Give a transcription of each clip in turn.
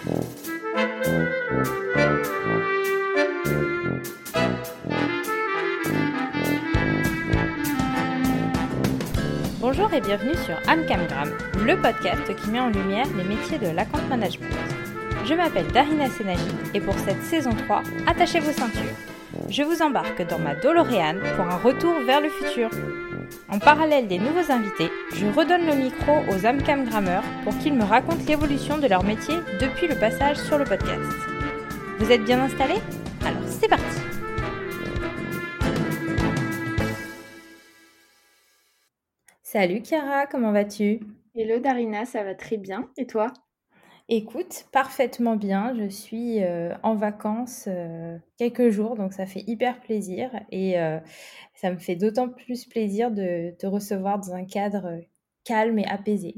Bonjour et bienvenue sur Amcamgram, le podcast qui met en lumière les métiers de l'account management. Je m'appelle Darina Senaji et pour cette saison 3, attachez vos ceintures. Je vous embarque dans ma DeLorean pour un retour vers le futur. En parallèle des nouveaux invités, je redonne le micro aux Amcamgrammeurs pour qu'ils me racontent l'évolution de leur métier depuis le passage sur le podcast. Vous êtes bien installés ? Alors c'est parti ! Salut Chiara, comment vas-tu ? Hello Darina, ça va très bien. Et toi ? Écoute, parfaitement bien. Je suis en vacances quelques jours, donc ça fait hyper plaisir. Et ça me fait d'autant plus plaisir de te recevoir dans un cadre calme et apaisé.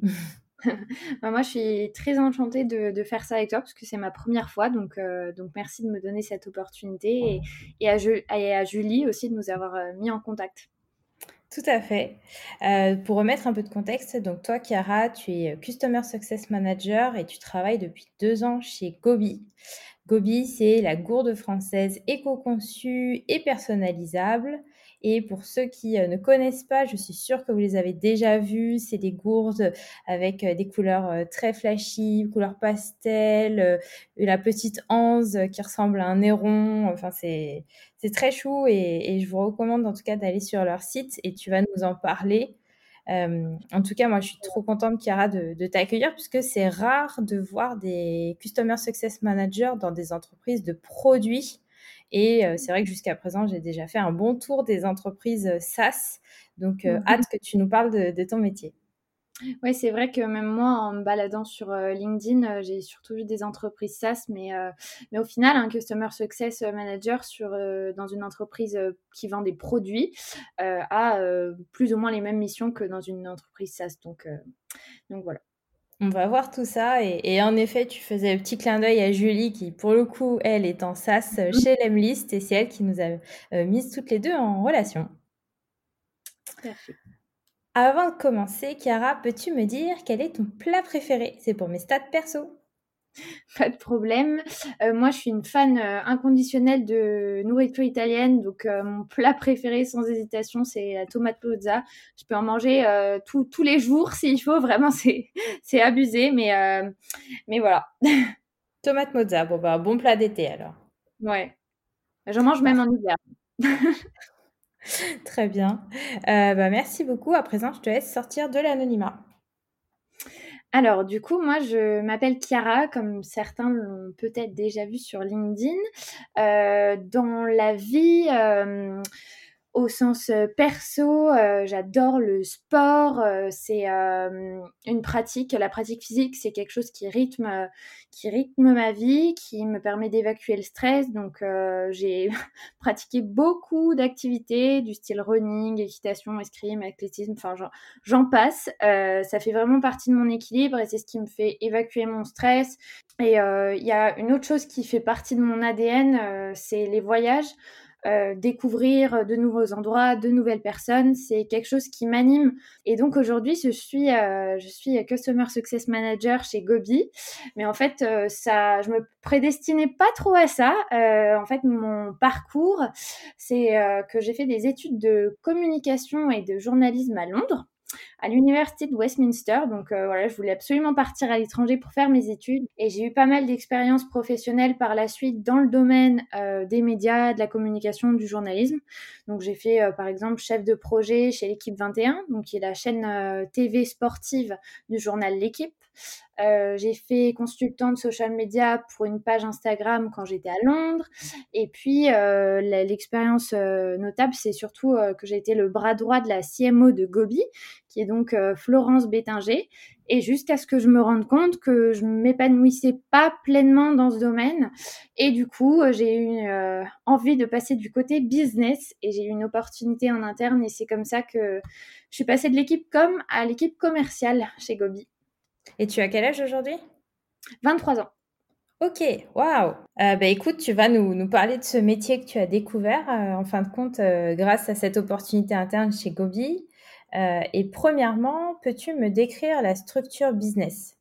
Moi, je suis très enchantée de faire ça avec toi parce que c'est ma première fois. Donc merci de me donner cette opportunité et à Julie aussi de nous avoir mis en contact. Tout à fait. Pour remettre un peu de contexte, donc toi, Chiara, tu es Customer Success Manager et tu travailles depuis 2 ans chez Gobi. Gobi, c'est la gourde française éco-conçue et personnalisable. Et pour ceux qui ne connaissent pas, je suis sûre que vous les avez déjà vues. C'est des gourdes avec des couleurs très flashy, couleurs pastel, la petite anse qui ressemble à un héron. Enfin, c'est très chou et je vous recommande en tout cas d'aller sur leur site et tu vas nous en parler. En tout cas, moi, je suis trop contente, Chiara, de t'accueillir puisque c'est rare de voir des Customer Success Managers dans des entreprises de produits. Et c'est vrai que jusqu'à présent, j'ai déjà fait un bon tour des entreprises SaaS. Donc, hâte que tu nous parles de ton métier. Oui, c'est vrai que même moi, en me baladant sur LinkedIn, j'ai surtout vu des entreprises SaaS, mais au final, un Customer Success Manager dans une entreprise qui vend des produits a plus ou moins les mêmes missions que dans une entreprise SaaS. Donc voilà. On va voir tout ça. Et en effet, tu faisais un petit clin d'œil à Julie qui, pour le coup, elle est en SaaS chez Lemlist et c'est elle qui nous a mises toutes les deux en relation. Parfait. Avant de commencer, Chiara, peux-tu me dire quel est ton plat préféré ? C'est pour mes stats perso. Pas de problème. Moi, je suis une fan inconditionnelle de nourriture italienne. Donc, mon plat préféré, sans hésitation, c'est la tomate mozza. Je peux en manger tous les jours s'il faut. Vraiment, c'est abusé. Mais voilà. Tomate mozza. Bon plat d'été alors. Ouais. J'en mange même en hiver. Très bien. Merci beaucoup. À présent, je te laisse sortir de l'anonymat. Alors, du coup, moi, je m'appelle Chiara, comme certains l'ont peut-être déjà vu sur LinkedIn. Dans la vie, au sens perso, j'adore le sport. C'est une pratique. La pratique physique, c'est quelque chose qui rythme ma vie, qui me permet d'évacuer le stress. Donc, j'ai pratiqué beaucoup d'activités du style running, équitation, escrime, athlétisme. Enfin, j'en passe. Ça fait vraiment partie de mon équilibre et c'est ce qui me fait évacuer mon stress. Et il y a une autre chose qui fait partie de mon ADN, c'est les voyages. Découvrir de nouveaux endroits, de nouvelles personnes, c'est quelque chose qui m'anime. Et donc aujourd'hui, je suis Customer Success Manager chez Gobi. Mais en fait, je me prédestinais pas trop à ça. En fait, mon parcours, c'est que j'ai fait des études de communication et de journalisme à Londres, à l'université de Westminster. Donc voilà, je voulais absolument partir à l'étranger pour faire mes études et j'ai eu pas mal d'expériences professionnelles par la suite dans le domaine des médias, de la communication, du journalisme. Donc j'ai fait par exemple chef de projet chez l'équipe 21, donc qui est la chaîne TV sportive du journal L'équipe. J'ai fait consultante social media pour une page Instagram quand j'étais à Londres. Et puis, l'expérience notable, c'est surtout que j'ai été le bras droit de la CMO de Gobi, qui est donc Florence Bétinger. Et jusqu'à ce que je me rende compte que je ne m'épanouissais pas pleinement dans ce domaine. Et du coup, j'ai eu envie de passer du côté business et j'ai eu une opportunité en interne. Et c'est comme ça que je suis passée de l'équipe com à l'équipe commerciale chez Gobi. Et tu as quel âge aujourd'hui ? 23 ans. Ok, waouh. Écoute, tu vas nous parler de ce métier que tu as découvert, en fin de compte, grâce à cette opportunité interne chez Gobi. Et premièrement, peux-tu me décrire la structure business chez Gobi ?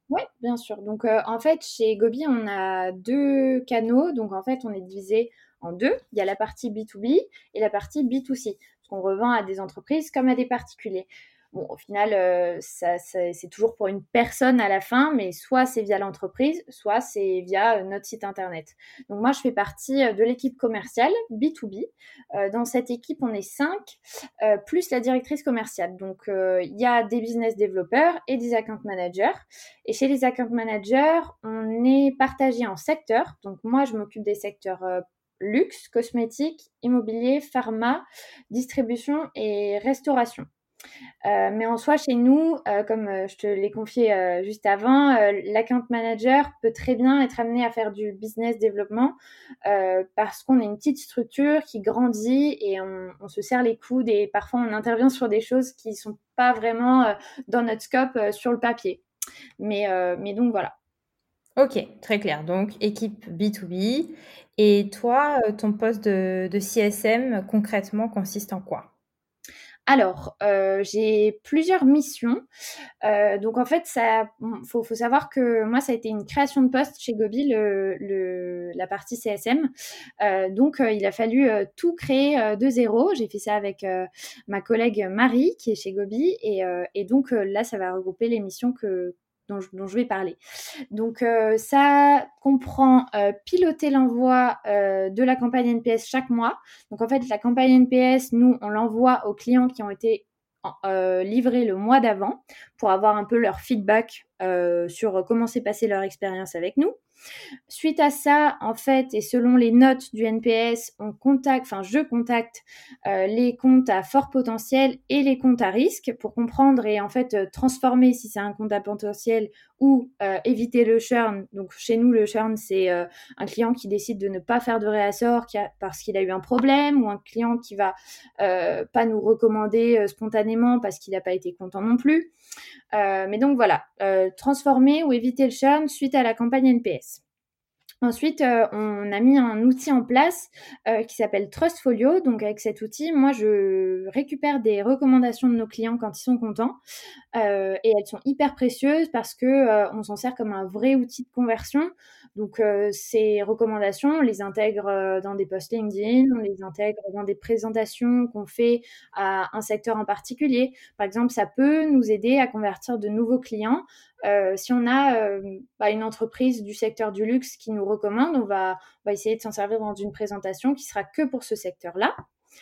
Oui, bien sûr. Donc, en fait, chez Gobi, on a 2 canaux. Donc, en fait, on est divisé en 2. Il y a la partie B2B et la partie B2C. Parce qu'on revend à des entreprises comme à des particuliers. Bon, au final, c'est toujours pour une personne à la fin, mais soit c'est via l'entreprise, soit c'est via notre site internet. Donc, moi, je fais partie de l'équipe commerciale B2B. Dans cette équipe, on est 5, plus la directrice commerciale. Donc, il y a des business développeurs et des account managers. Et chez les account managers, on est partagé en secteurs. Donc moi, je m'occupe des secteurs luxe, cosmétique, immobilier, pharma, distribution et restauration. Mais en soi, chez nous, comme je te l'ai confié juste avant, l'account manager peut très bien être amené à faire du business développement parce qu'on est une petite structure qui grandit et on se serre les coudes et parfois on intervient sur des choses qui ne sont pas vraiment dans notre scope sur le papier. Mais donc voilà. Ok, très clair. Donc, équipe B2B. Et toi, ton poste de CSM, concrètement, consiste en quoi? Alors, j'ai plusieurs missions. Donc en fait, faut savoir que moi, ça a été une création de poste chez Gobi, la partie CSM. Donc, il a fallu tout créer de zéro. J'ai fait ça avec ma collègue Marie, qui est chez Gobi. Et donc là, ça va regrouper les missions dont je vais parler. Donc, ça comprend piloter l'envoi de la campagne NPS chaque mois. Donc, en fait, la campagne NPS, nous, on l'envoie aux clients qui ont été livrés le mois d'avant pour avoir un peu leur feedback sur comment s'est passée leur expérience avec nous. Suite à ça, en fait, et selon les notes du NPS, je contacte les comptes à fort potentiel et les comptes à risque pour comprendre et en fait transformer si c'est un compte à potentiel ou éviter le churn. Donc chez nous, le churn, c'est un client qui décide de ne pas faire de réassort parce qu'il a eu un problème ou un client qui va pas nous recommander spontanément parce qu'il n'a pas été content non plus. Mais donc voilà, transformer ou éviter le churn suite à la campagne NPS. Ensuite, on a mis un outil en place qui s'appelle Trustfolio. Donc avec cet outil, moi, je récupère des recommandations de nos clients quand ils sont contents. Et elles sont hyper précieuses parce que on s'en sert comme un vrai outil de conversion. Donc ces recommandations, on les intègre dans des posts LinkedIn, on les intègre dans des présentations qu'on fait à un secteur en particulier. Par exemple, ça peut nous aider à convertir de nouveaux clients. Si on a une entreprise du secteur du luxe qui nous recommande, on va essayer de s'en servir dans une présentation qui sera que pour ce secteur-là.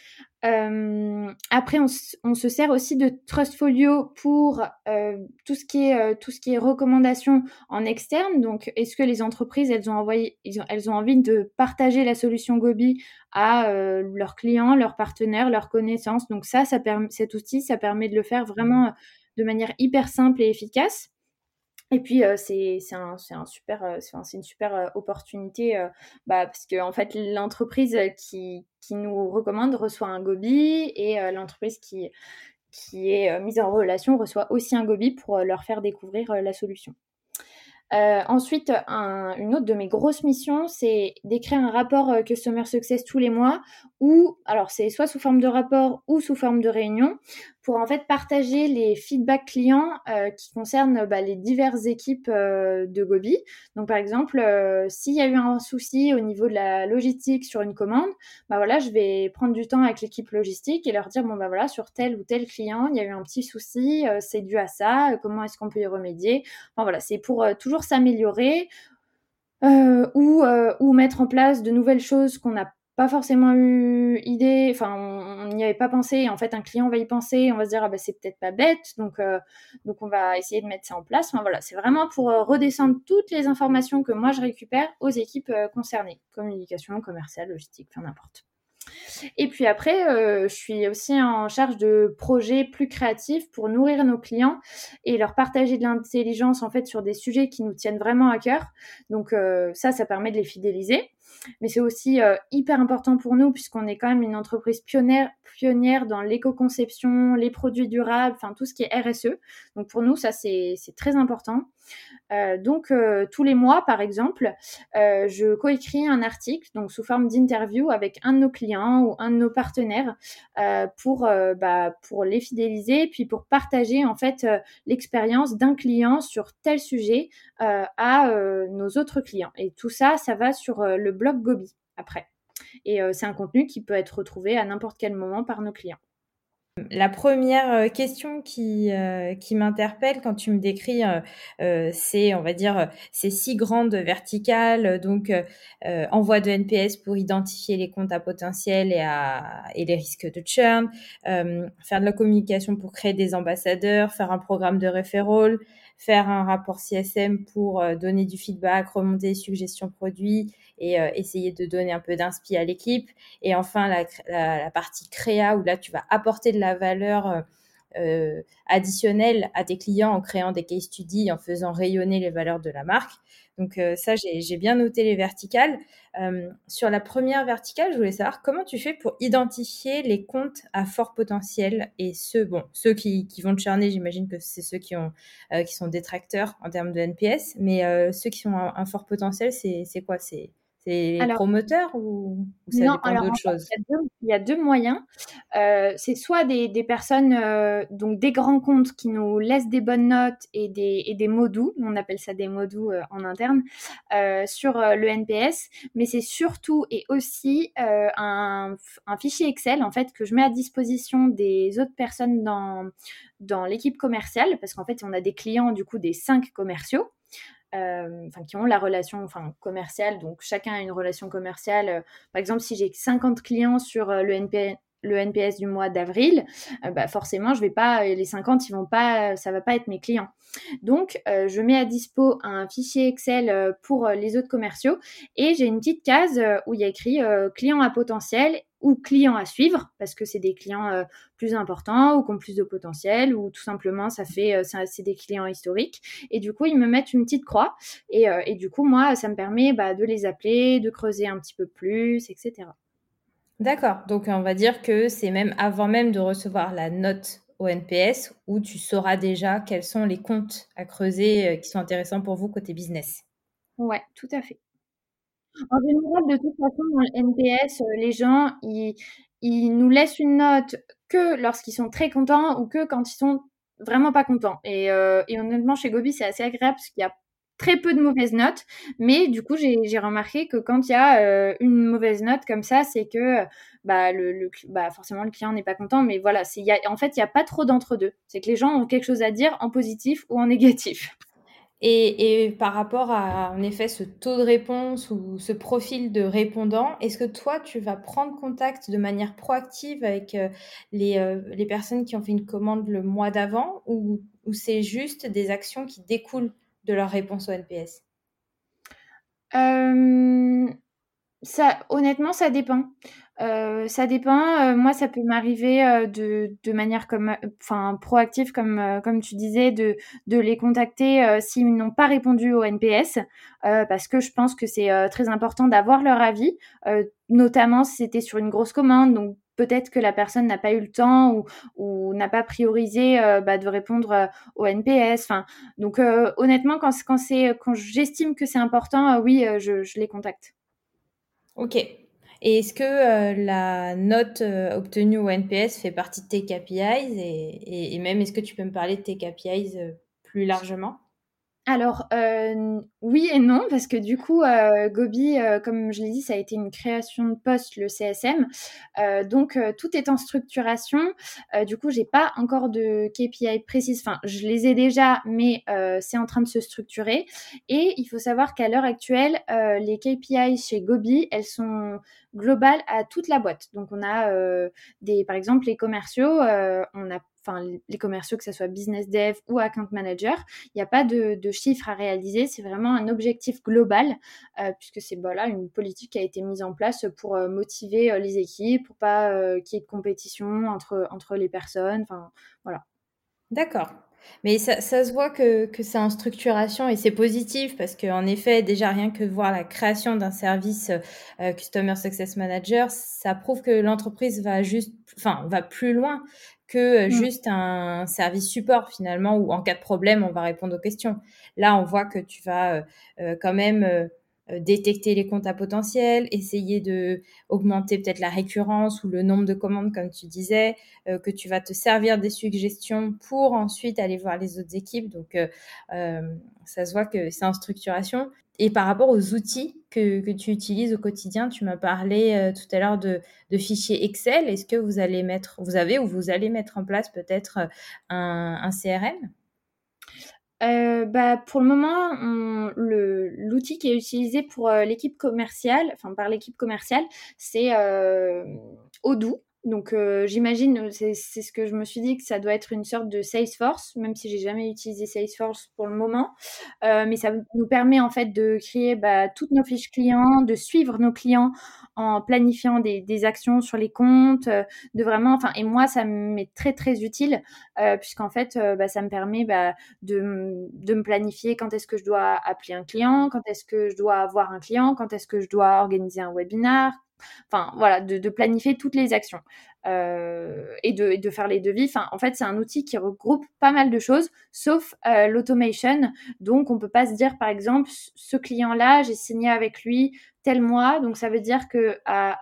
Après, on se sert aussi de Trustfolio pour tout ce qui est recommandations en externe. Donc, est-ce que les entreprises, elles ont envie de partager la solution Gobi à leurs clients, leurs partenaires, leurs connaissances. Donc cet outil, ça permet de le faire vraiment de manière hyper simple et efficace. Et puis c'est une super opportunité parce que en fait l'entreprise qui nous recommande reçoit un Gobi et l'entreprise qui est mise en relation reçoit aussi un Gobi pour leur faire découvrir la solution. Ensuite, une autre de mes grosses missions, c'est d'écrire un rapport Customer Success tous les mois, alors c'est soit sous forme de rapport ou sous forme de réunion, pour en fait partager les feedbacks clients qui concernent les diverses équipes de Gobi. Donc par exemple, s'il y a eu un souci au niveau de la logistique sur une commande, voilà, je vais prendre du temps avec l'équipe logistique et leur dire voilà, sur tel ou tel client, il y a eu un petit souci, c'est dû à ça, comment est-ce qu'on peut y remédier. Enfin voilà, c'est pour toujours s'améliorer ou mettre en place de nouvelles choses qu'on n'a pas forcément eu idée, enfin on n'y avait pas pensé, et en fait un client va y penser, on va se dire c'est peut-être pas bête, donc on va essayer de mettre ça en place. Enfin voilà, c'est vraiment pour redescendre toutes les informations que moi je récupère aux équipes concernées, communication, commerciale, logistique, enfin n'importe. Et puis après, je suis aussi en charge de projets plus créatifs pour nourrir nos clients et leur partager de l'intelligence en fait sur des sujets qui nous tiennent vraiment à cœur. Donc ça permet de les fidéliser. Mais c'est aussi hyper important pour nous puisqu'on est quand même une entreprise pionnière dans l'éco-conception, les produits durables, enfin tout ce qui est RSE. Donc pour nous, ça c'est très important. Donc tous les mois, par exemple, je coécris un article, donc sous forme d'interview avec un de nos clients ou un de nos partenaires pour les fidéliser, puis pour partager en fait l'expérience d'un client sur tel sujet à nos autres clients. Et tout ça, ça va sur le blog Gobi après. Et c'est un contenu qui peut être retrouvé à n'importe quel moment par nos clients. La première question qui m'interpelle quand tu me décris, c'est, on va dire, ces 6 grandes verticales, donc envoi de NPS pour identifier les comptes à potentiel et les risques de churn, faire de la communication pour créer des ambassadeurs, faire un programme de referral, faire un rapport CSM pour donner du feedback, remonter les suggestions produits et essayer de donner un peu d'inspi à l'équipe. Et enfin, la partie créa où là, tu vas apporter de la valeur additionnelle à tes clients en créant des case studies, en faisant rayonner les valeurs de la marque. Donc ça, j'ai bien noté les verticales. Sur la première verticale, je voulais savoir comment tu fais pour identifier les comptes à fort potentiel et ceux qui vont te churner, j'imagine que c'est ceux qui sont détracteurs en termes de NPS, mais ceux qui ont un fort potentiel, c'est quoi? C'est les Alors, promoteurs ou ça non, dépend alors en d'autres fait, choses? il y a 2 moyens. C'est soit des personnes, donc des grands comptes qui nous laissent des bonnes notes et des mots doux, on appelle ça des mots doux, en interne, sur, le NPS. Mais c'est surtout et aussi, un fichier Excel, en fait, que je mets à disposition des autres personnes dans l'équipe commerciale. Parce qu'en fait, on a des clients, du coup, des 5 commerciaux. Qui ont la relation commerciale, donc chacun a une relation commerciale. Par exemple, si j'ai 50 clients sur le NPS du mois d'avril, forcément, je vais pas, les 50, ils vont pas, ça va pas être mes clients. Donc, je mets à dispo un fichier Excel pour les autres commerciaux et j'ai une petite case où il y a écrit client à potentiel ou client à suivre parce que c'est des clients plus importants ou qui ont plus de potentiel ou tout simplement c'est des clients historiques. Et du coup, ils me mettent une petite croix et du coup, moi, ça me permet de les appeler, de creuser un petit peu plus, etc. D'accord, donc on va dire que c'est même avant même de recevoir la note au NPS où tu sauras déjà quels sont les comptes à creuser, qui sont intéressants pour vous côté business. Ouais, tout à fait. En général, de toute façon, dans le NPS, les gens, ils nous laissent une note que lorsqu'ils sont très contents ou que quand ils sont vraiment pas contents. Et honnêtement, chez Gobi, c'est assez agréable parce qu'il y a très peu de mauvaises notes. Mais du coup, j'ai remarqué que quand il y a une mauvaise note comme ça, c'est que forcément le client n'est pas content. Mais voilà, en fait, il n'y a pas trop d'entre-deux. C'est que les gens ont quelque chose à dire en positif ou en négatif. Et par rapport à, en effet, ce taux de réponse ou ce profil de répondant, est-ce que toi, tu vas prendre contact de manière proactive avec les personnes qui ont fait une commande le mois d'avant ou c'est juste des actions qui découlent de leur réponse au NPS? Euh, Honnêtement, ça dépend. Ça dépend, moi, ça peut m'arriver, de manière proactive comme tu disais, de les contacter, s'ils n'ont pas répondu au NPS, parce que je pense que c'est, très important d'avoir leur avis, notamment si c'était sur une grosse commande, donc peut-être que la personne n'a pas eu le temps ou n'a pas priorisé, de répondre, au NPS. Enfin, donc honnêtement, quand j'estime que c'est important, oui, je les contacte. Ok. Et est-ce que la note obtenue au NPS fait partie de tes KPIs et même est-ce que tu peux me parler de tes KPIs plus largement? Alors, oui et non, parce que du coup, Gobi, comme je l'ai dit, ça a été une création de poste, le CSM. Donc, tout est en structuration. Du coup, j'ai pas encore de KPI précises. Enfin, je les ai déjà, mais c'est en train de se structurer. Et il faut savoir qu'à l'heure actuelle, les KPI chez Gobi, elles sont globales à toute la boîte. Donc, on a par exemple, les commerciaux, les commerciaux, que ce soit business dev ou account manager, il n'y a pas de chiffres à réaliser, c'est vraiment un objectif global, puisque c'est une politique qui a été mise en place pour motiver les équipes, pour pas qu'il y ait de compétition entre les personnes. Enfin, voilà. D'accord. Mais ça se voit que c'est en structuration et c'est positif parce qu'en effet, déjà rien que de voir la création d'un service Customer Success Manager, ça prouve que l'entreprise va plus loin que Mm. juste un service support finalement où en cas de problème, on va répondre aux questions. Là, on voit que tu vas quand même détecter les comptes à potentiel, essayer de augmenter peut-être la récurrence ou le nombre de commandes comme tu disais, que tu vas te servir des suggestions pour ensuite aller voir les autres équipes. Donc, ça se voit que c'est en structuration. Et par rapport aux outils que tu utilises au quotidien, tu m'as parlé tout à l'heure de fichiers Excel. Est-ce que vous allez vous allez mettre en place peut-être un CRM? Bah, pour le moment, l'outil qui est utilisé pour l'équipe commerciale, enfin par l'équipe commerciale, c'est Odoo. Donc j'imagine, c'est ce que je me suis dit, que ça doit être une sorte de Salesforce, même si j'ai jamais utilisé Salesforce pour le moment. Mais ça nous permet en fait de créer toutes nos fiches clients, de suivre nos clients en planifiant des actions sur les comptes, de vraiment, enfin, et moi ça m'est très très utile puisqu'en fait ça me permet de me planifier quand est-ce que je dois appeler un client, quand est-ce que je dois avoir un client, quand est-ce que je dois organiser un webinar. Enfin, voilà, de planifier toutes les actions et de faire les devis. Enfin, en fait, c'est un outil qui regroupe pas mal de choses, sauf l'automation. Donc, on peut pas se dire, par exemple, ce client-là, j'ai signé avec lui tel mois. Donc, ça veut dire que à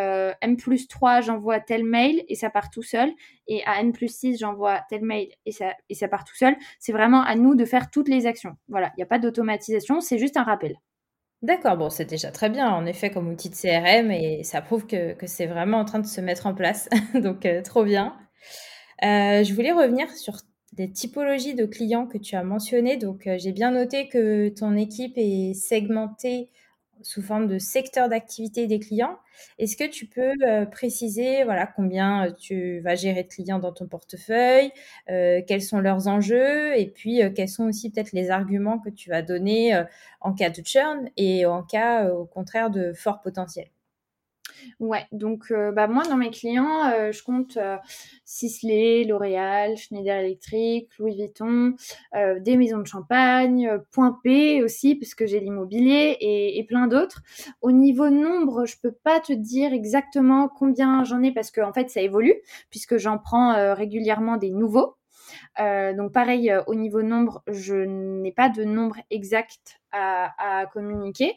N+3, j'envoie tel mail et ça part tout seul. Et à N+6, j'envoie tel mail et ça part tout seul. C'est vraiment à nous de faire toutes les actions. Voilà, il n'y a pas d'automatisation, c'est juste un rappel. D'accord, bon, c'est déjà très bien, en effet, comme outil de CRM et ça prouve que c'est vraiment en train de se mettre en place. Donc, trop bien. Je voulais revenir sur les typologies de clients que tu as mentionnées. Donc, j'ai bien noté que ton équipe est segmentée sous forme de secteur d'activité des clients. Est-ce que tu peux, préciser, voilà, combien, tu vas gérer de clients dans ton portefeuille? Quels sont leurs enjeux? Et puis, quels sont aussi peut-être les arguments que tu vas donner, en cas de churn et en cas, au contraire de fort potentiel? Ouais, donc moi, dans mes clients, je compte Sisley, L'Oréal, Schneider Electric, Louis Vuitton, des maisons de champagne, Point P aussi, parce que j'ai l'immobilier et plein d'autres. Au niveau nombre, je peux pas te dire exactement combien j'en ai parce qu'en fait, ça évolue, puisque j'en prends régulièrement des nouveaux. Donc pareil, au niveau nombre, je n'ai pas de nombre exact à communiquer.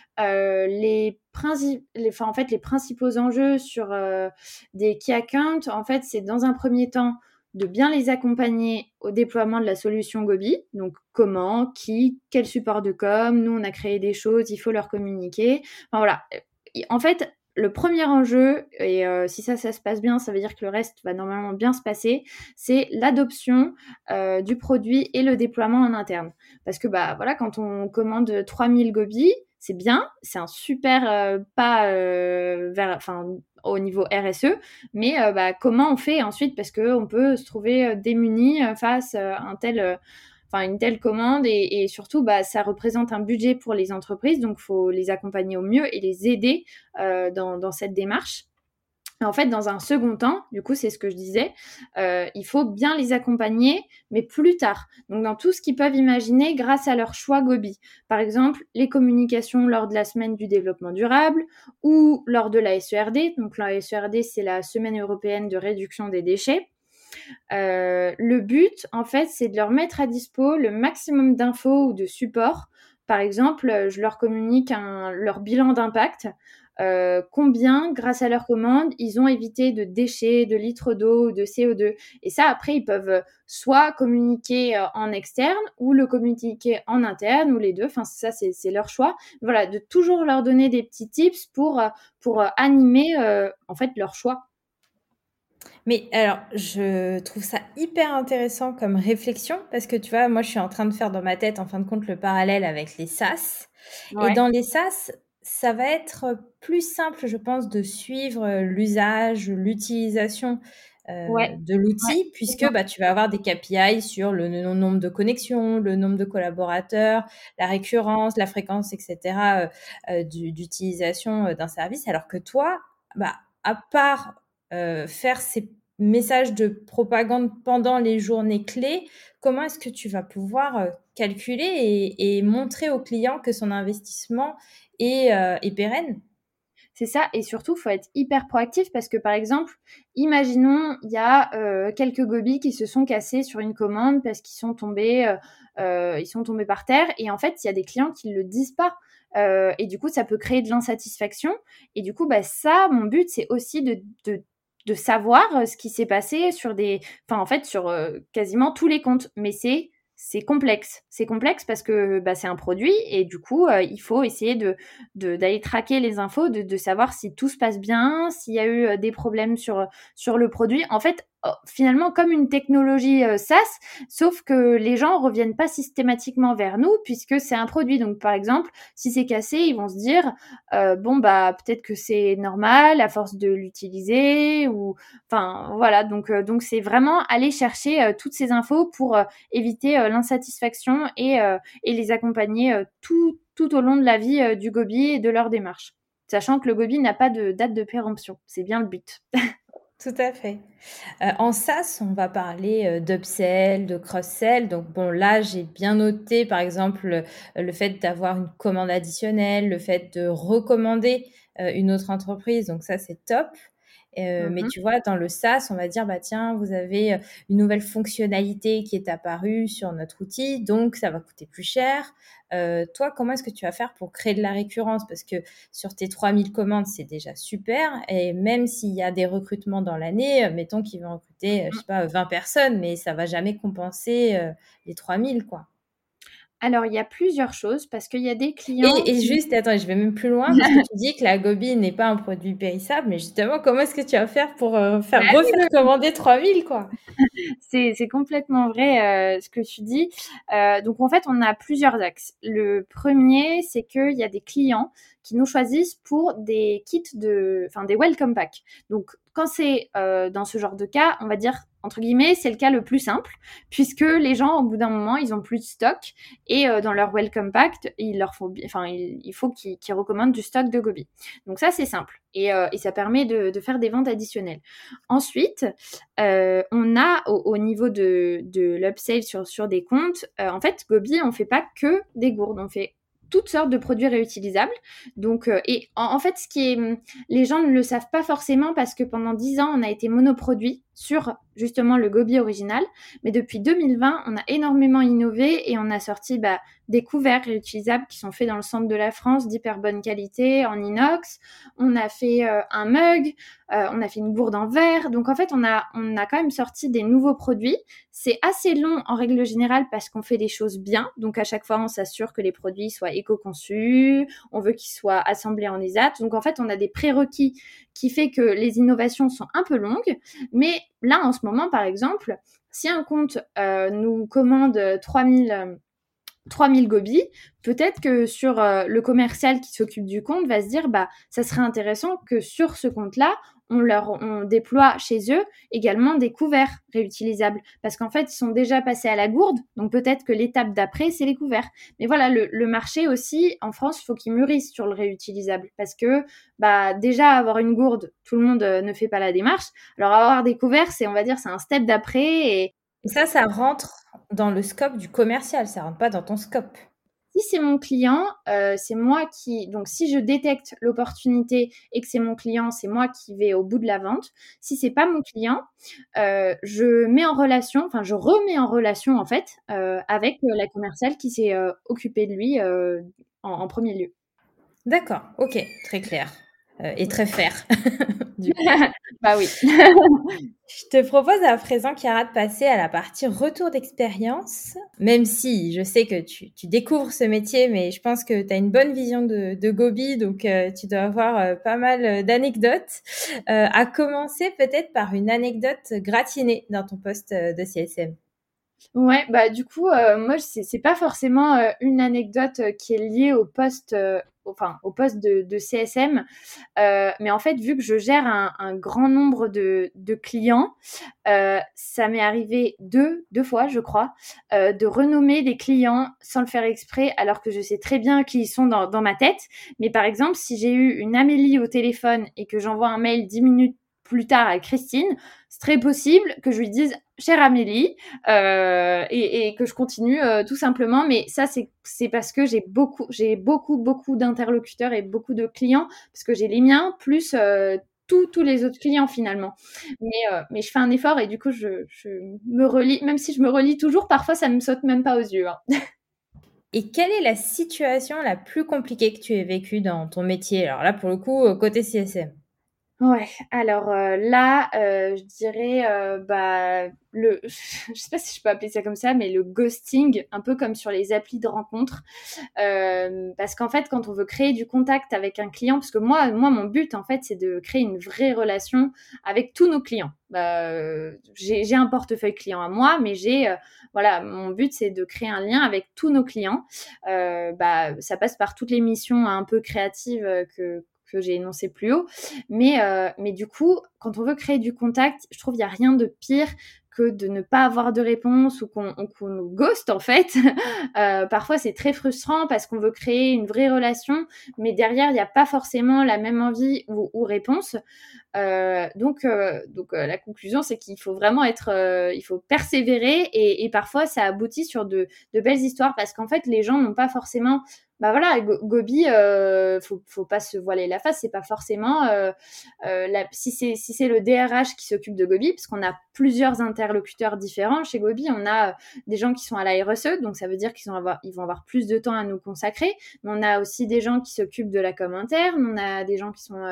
En fait, les principaux enjeux sur des key accounts, en fait, c'est dans un premier temps de bien les accompagner au déploiement de la solution Gobi. Donc, comment, qui, quel support de com. Nous, on a créé des choses, il faut leur communiquer. Enfin, voilà. En fait, le premier enjeu, et si ça se passe bien, ça veut dire que le reste va normalement bien se passer, c'est l'adoption du produit et le déploiement en interne. Parce que voilà, quand on commande 3000 Gobi, c'est bien, c'est un super pas au niveau RSE, mais comment on fait ensuite parce qu'on peut se trouver démuni face à une telle commande et surtout ça représente un budget pour les entreprises, donc il faut les accompagner au mieux et les aider dans cette démarche. En fait, dans un second temps, du coup, c'est ce que je disais, il faut bien les accompagner, mais plus tard. Donc, dans tout ce qu'ils peuvent imaginer grâce à leur choix Gobi. Par exemple, les communications lors de la semaine du développement durable ou lors de la SERD. Donc, la SERD, c'est la semaine européenne de réduction des déchets. Le but, en fait, c'est de leur mettre à dispo le maximum d'infos ou de support. Par exemple, je leur communique leur bilan d'impact. Combien, grâce à leur commande, ils ont évité de déchets, de litres d'eau, de CO2. Et ça, après, ils peuvent soit communiquer en externe ou le communiquer en interne ou les deux. Enfin, ça, c'est leur choix. Voilà, de toujours leur donner des petits tips pour animer en fait leur choix. Mais alors, je trouve ça hyper intéressant comme réflexion parce que tu vois, moi, je suis en train de faire dans ma tête, en fin de compte, le parallèle avec les SaaS. Et Ouais, dans les SaaS, ça va être plus simple, je pense, de suivre l'usage, l'utilisation ouais, de ouais. l'outil puisque tu vas avoir des KPI sur le nombre de connexions, le nombre de collaborateurs, la récurrence, la fréquence, etc. d'utilisation d'un service. Alors que toi, à part faire ces messages de propagande pendant les journées clés, comment est-ce que tu vas pouvoir, calculer et montrer au client que son investissement est pérenne? C'est ça et surtout, faut être hyper proactif parce que, par exemple, imaginons, il y a, quelques gobies qui se sont cassés sur une commande parce qu'ils sont tombés, ils sont tombés par terre et en fait, il y a des clients qui le disent pas, et du coup, ça peut créer de l'insatisfaction et du coup, bah, ça, mon but, c'est aussi de savoir, ce qui s'est passé sur des enfin, en fait, sur, quasiment tous les comptes. Mais c'est complexe. C'est complexe parce que, bah, c'est un produit et du coup, il faut essayer d'aller traquer les infos, de savoir si tout se passe bien, s'il y a eu des problèmes sur le produit. En fait, finalement, comme une technologie SaaS, sauf que les gens reviennent pas systématiquement vers nous puisque c'est un produit. Donc, par exemple, si c'est cassé, ils vont se dire bon bah peut-être que c'est normal à force de l'utiliser ou enfin voilà. Donc c'est vraiment aller chercher toutes ces infos pour éviter l'insatisfaction et les accompagner tout au long de la vie du gobi et de leur démarche. Sachant que le gobi n'a pas de date de péremption. C'est bien le but. Tout à fait. En SaaS, on va parler, d'upsell, de cross-sell. Donc bon, là, j'ai bien noté, par exemple, le fait d'avoir une commande additionnelle, le fait de recommander, une autre entreprise. Donc ça, c'est top. Mais tu vois, dans le SaaS, on va dire: «Bah, tiens, vous avez, une nouvelle fonctionnalité qui est apparue sur notre outil, donc ça va coûter plus cher». Toi, comment est-ce que tu vas faire pour créer de la récurrence? Parce que sur tes 3000 commandes, c'est déjà super et même s'il y a des recrutements dans l'année, mettons qu'ils vont recruter, je sais pas, 20 personnes, mais ça va jamais compenser, les 3000 quoi. Alors, il y a plusieurs choses parce qu'il y a des clients Et qui juste, attends, je vais même plus loin parce que tu dis que la Gobi n'est pas un produit périssable, mais justement, comment est-ce que tu vas faire pour, bah, refaire commander 3000 quoi? c'est complètement vrai, ce que tu dis. Donc en fait, on a plusieurs axes. Le premier, c'est qu'il y a des clients qui nous choisissent pour des kits enfin des welcome pack. Donc quand c'est dans ce genre de cas, on va dire entre guillemets, c'est le cas le plus simple, puisque les gens, au bout d'un moment, ils ont plus de stock et dans leur welcome pack, il faut qu'ils recommandent du stock de Gobi. Donc ça, c'est simple et ça permet de faire des ventes additionnelles. Ensuite, on a au niveau de l'upsell sur des comptes, en fait, Gobi, on fait pas que des gourdes, on fait toutes sortes de produits réutilisables. Donc, et en fait, les gens ne le savent pas forcément parce que pendant 10 ans, on a été monoproduit sur justement le Gobi original. Mais depuis 2020, on a énormément innové et on a sorti des couverts réutilisables qui sont faits dans le centre de la France d'hyper bonne qualité en inox. On a fait un mug, on a fait une gourde en verre. Donc en fait, on a quand même sorti des nouveaux produits. C'est assez long en règle générale parce qu'on fait des choses bien. Donc à chaque fois, on s'assure que les produits soient éco-conçus. On veut qu'ils soient assemblés en ESAT. Donc en fait, on a des prérequis qui fait que les innovations sont un peu longues. Mais là, en ce moment, par exemple, si un compte nous commande 3000 gobies, peut-être que sur le commercial qui s'occupe du compte va se dire ça serait intéressant que sur ce compte-là, on déploie chez eux également des couverts réutilisables parce qu'en fait, ils sont déjà passés à la gourde, donc peut-être que l'étape d'après, c'est les couverts. Mais voilà, le marché aussi, en France, il faut qu'il mûrisse sur le réutilisable parce que déjà, avoir une gourde, tout le monde ne fait pas la démarche. Alors, avoir des couverts, on va dire, c'est un step d'après Et ça rentre dans le scope du commercial, ça rentre pas dans ton scope? si c'est mon client, c'est moi qui donc si je détecte l'opportunité et que c'est mon client, c'est moi qui vais au bout de la vente. Si c'est pas mon client, je remets en relation en fait, avec, la commerciale qui s'est, occupée de lui, en 1er lieu. D'accord, OK, très clair, et très fair. Du coup. Bah oui. Je te propose à présent, Chiara, de passer à la partie retour d'expérience. Même si je sais que tu découvres ce métier, mais je pense que tu as une bonne vision de Gobi, donc tu dois avoir pas mal d'anecdotes. À commencer peut-être par une anecdote gratinée dans ton poste de CSM. Ouais, du coup, moi, c'est pas forcément, une anecdote, qui est liée au poste de CSM, mais en fait, vu que je gère un grand nombre de clients, ça m'est arrivé deux fois, je crois, de renommer des clients sans le faire exprès, alors que je sais très bien qui ils sont dans ma tête. Mais par exemple, si j'ai eu une Amélie au téléphone et que j'envoie un mail 10 minutes plus tard avec Christine, c'est très possible que je lui dise chère Amélie et que je continue tout simplement. Mais ça, c'est parce que j'ai beaucoup d'interlocuteurs et beaucoup de clients, parce que j'ai les miens plus tous les autres clients finalement. Mais je fais un effort et du coup, je me relis, même si je me relis toujours, parfois ça me saute même pas aux yeux. Hein. Et quelle est la situation la plus compliquée que tu aies vécue dans ton métier? Alors là, pour le coup, côté CSM. Ouais, alors là, je dirais, je sais pas si je peux appeler ça comme ça, mais le ghosting, un peu comme sur les applis de rencontres. Parce qu'en fait, quand on veut créer du contact avec un client, parce que moi mon but, en fait, c'est de créer une vraie relation avec tous nos clients. J'ai un portefeuille client à moi, mais voilà, mon but, c'est de créer un lien avec tous nos clients. Ça passe par toutes les missions un peu créatives que j'ai énoncées plus haut. Mais du coup, quand on veut créer du contact, je trouve qu'il n'y a rien de pire que de ne pas avoir de réponse ou qu'on nous ghost en fait. Parfois, c'est très frustrant parce qu'on veut créer une vraie relation, mais derrière, il n'y a pas forcément la même envie ou réponse. Donc la conclusion, c'est qu'il faut vraiment il faut persévérer et parfois, ça aboutit sur de belles histoires parce qu'en fait, les gens n'ont pas forcément voilà, Gobi, faut pas se voiler la face, c'est pas forcément si c'est le DRH qui s'occupe de Gobi, parce qu'on a plusieurs interlocuteurs différents chez Gobi, on a des gens qui sont à la RSE, donc ça veut dire ils vont avoir plus de temps à nous consacrer, mais on a aussi des gens qui s'occupent de la com interne, on a des gens qui sont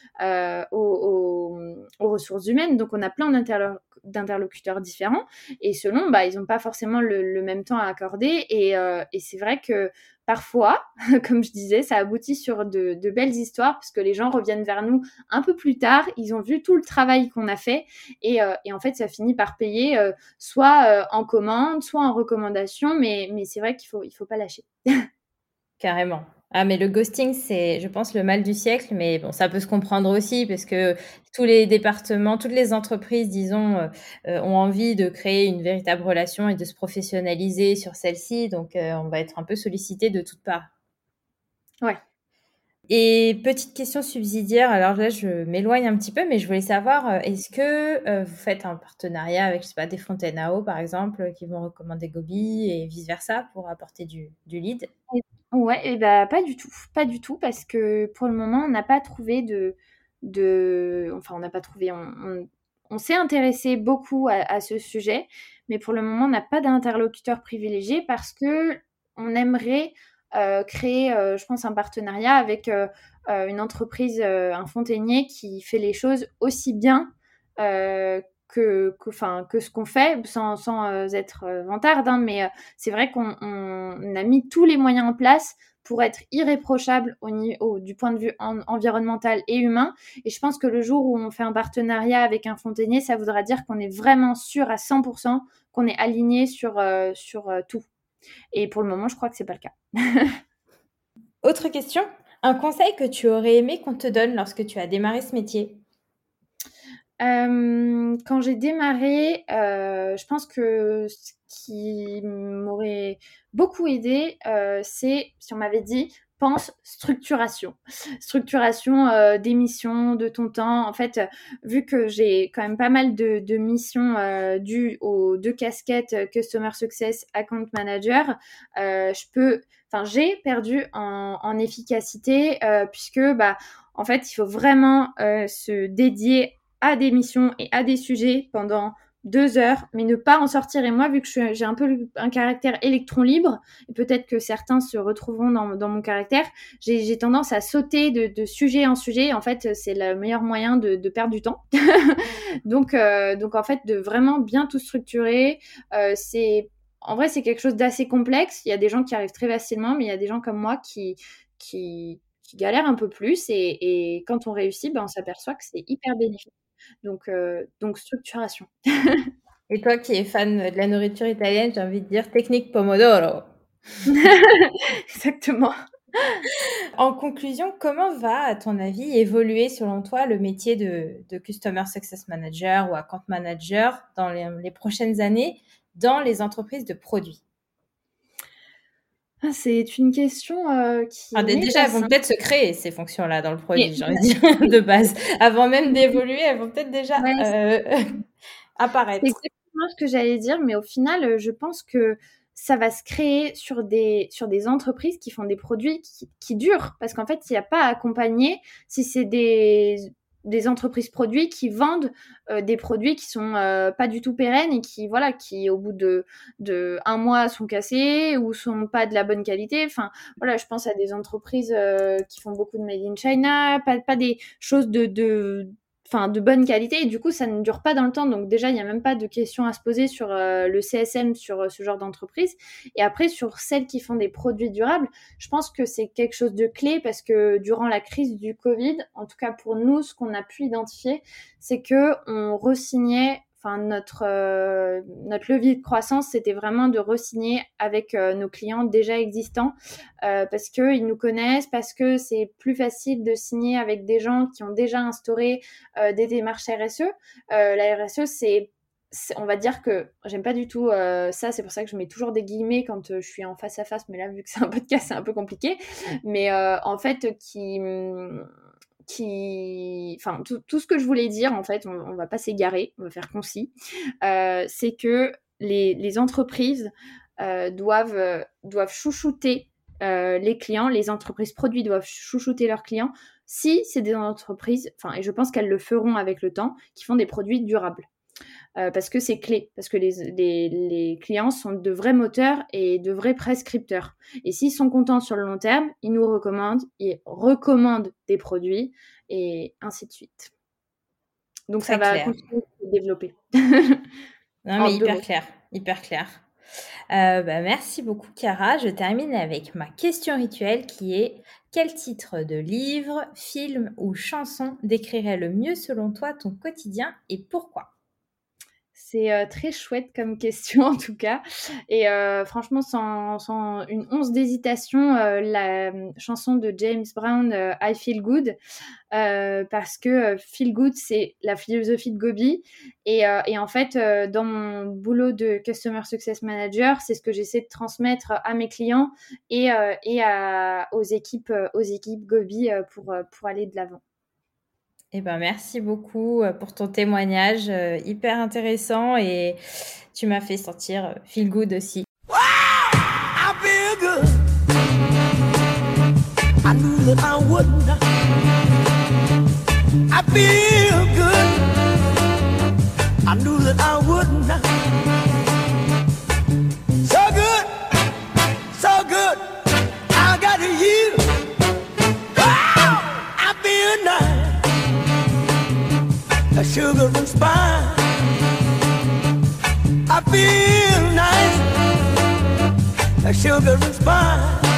aux ressources humaines, donc on a plein d'interlocuteurs différents, et selon, ils n'ont pas forcément le même temps à accorder, et c'est vrai que parfois, comme je disais, ça aboutit sur de belles histoires parce que les gens reviennent vers nous un peu plus tard, ils ont vu tout le travail qu'on a fait et en fait, ça finit par payer soit en commande, soit en recommandation, mais c'est vrai qu'il faut pas lâcher. Carrément. Ah, mais le ghosting, c'est, je pense, le mal du siècle, mais bon, ça peut se comprendre aussi parce que tous les départements, toutes les entreprises, disons, ont envie de créer une véritable relation et de se professionnaliser sur celle-ci, donc on va être un peu sollicité de toutes parts. Ouais. Et petite question subsidiaire, alors là, je m'éloigne un petit peu, mais je voulais savoir, est-ce que vous faites un partenariat avec, je sais pas, des fontaines à eau, par exemple, qui vont recommander Gobi et vice-versa pour apporter du lead? Ouais, et pas du tout. Pas du tout, parce que pour le moment, on n'a pas trouvé enfin, on n'a pas trouvé, on s'est intéressé beaucoup à ce sujet, mais pour le moment, on n'a pas d'interlocuteur privilégié parce que on aimerait créer, je pense, un partenariat avec une entreprise, un fontainier qui fait les choses aussi bien que ce qu'on fait, sans être vantarde, hein, mais c'est vrai qu'on a mis tous les moyens en place pour être irréprochable du point de vue environnemental et humain. Et je pense que le jour où on fait un partenariat avec un fontainier, ça voudra dire qu'on est vraiment sûr à 100% qu'on est aligné sur tout. Et pour le moment, je crois que c'est pas le cas. Autre question, un conseil que tu aurais aimé qu'on te donne lorsque tu as démarré ce métier? Quand j'ai démarré, je pense que ce qui m'aurait beaucoup aidé, c'est si on m'avait dit: «Pense structuration». Structuration, des missions, de ton temps. En fait, vu que j'ai quand même pas mal de missions, dues aux 2 casquettes, Customer Success, Account Manager, j'ai perdu en efficacité, puisque, en fait, il faut vraiment, se dédier à des missions et à des sujets pendant 2 heures, mais ne pas en sortir. Et moi, vu que j'ai un peu un caractère électron libre, et peut-être que certains se retrouveront dans mon caractère, j'ai tendance à sauter de sujet en sujet. En fait, c'est le meilleur moyen de perdre du temps. Donc en fait, de vraiment bien tout structurer, en vrai, c'est quelque chose d'assez complexe. Il y a des gens qui arrivent très facilement, mais il y a des gens comme moi qui galèrent un peu plus. Et quand on réussit, on s'aperçoit que c'est hyper bénéfique. Donc structuration. Et toi qui es fan de la nourriture italienne, j'ai envie de dire technique Pomodoro. Exactement. En conclusion, comment va, à ton avis, évoluer selon toi le métier de Customer Success Manager ou Account Manager dans les prochaines années dans les entreprises de produits? Ah, c'est une question, qui m'est Déjà, pas elles vont simple. peut-être se créer ces fonctions-là dans le Mais produit, j'ai envie de dire, de base. Avant même d'évoluer, elles vont peut-être déjà, ouais, c'est apparaître. exactement ce que j'allais dire, mais au final, je pense que ça va se créer sur des entreprises qui font des produits qui durent. Parce qu'en fait, il y a pas à accompagner si c'est des entreprises produits qui vendent, des produits qui sont, pas du tout pérennes et qui voilà, qui au bout de 1 mois sont cassés ou sont pas de la bonne qualité. Enfin, voilà, je pense à des entreprises, qui font beaucoup de made in China, pas des choses enfin, de bonne qualité et du coup ça ne dure pas dans le temps, donc déjà il n'y a même pas de questions à se poser sur le CSM sur ce genre d'entreprise. Et après sur celles qui font des produits durables, je pense que c'est quelque chose de clé parce que durant la crise du Covid, en tout cas pour nous, ce qu'on a pu identifier, c'est que on re-signait, enfin notre levier de croissance, c'était vraiment de re-signer avec nos clients déjà existants, parce qu'ils nous connaissent, parce que c'est plus facile de signer avec des gens qui ont déjà instauré des démarches RSE. La RSE, on va dire que j'aime pas du tout ça, c'est pour ça que je mets toujours des guillemets quand je suis en face à face, mais là, vu que c'est un podcast, c'est un peu compliqué. Mais en fait, enfin, tout ce que je voulais dire, en fait, on va pas s'égarer, on va faire concis, c'est que les entreprises doivent chouchouter les clients, les entreprises produits doivent chouchouter leurs clients si c'est des entreprises, enfin, et je pense qu'elles le feront avec le temps, qui font des produits durables. Parce que c'est clé, parce que les clients sont de vrais moteurs et de vrais prescripteurs. Et s'ils sont contents sur le long terme, ils nous recommandent, ils recommandent des produits et ainsi de suite. Donc ça Très va clair. continuer de se développer. Non, En mais deux hyper mots. clair, hyper clair. Merci beaucoup, Chiara. Je termine avec ma question rituelle qui est: quel titre de livre, film ou chanson décrirait le mieux selon toi ton quotidien et pourquoi? C'est très chouette comme question en tout cas. Et franchement, sans une once d'hésitation, la chanson de James Brown, I Feel Good, parce que Feel Good, c'est la philosophie de Gobi. Et en fait, dans mon boulot de Customer Success Manager, c'est ce que j'essaie de transmettre à mes clients et aux équipes Gobi pour aller de l'avant. Eh ben, merci beaucoup pour ton témoignage hyper intéressant et tu m'as fait sentir feel good aussi. I feel good. I knew that I wouldn't. I feel good. I knew that I wouldn't. So good, so good. I got you. Wow, I feel nice. A sugar and spice. I feel nice. A sugar and spice.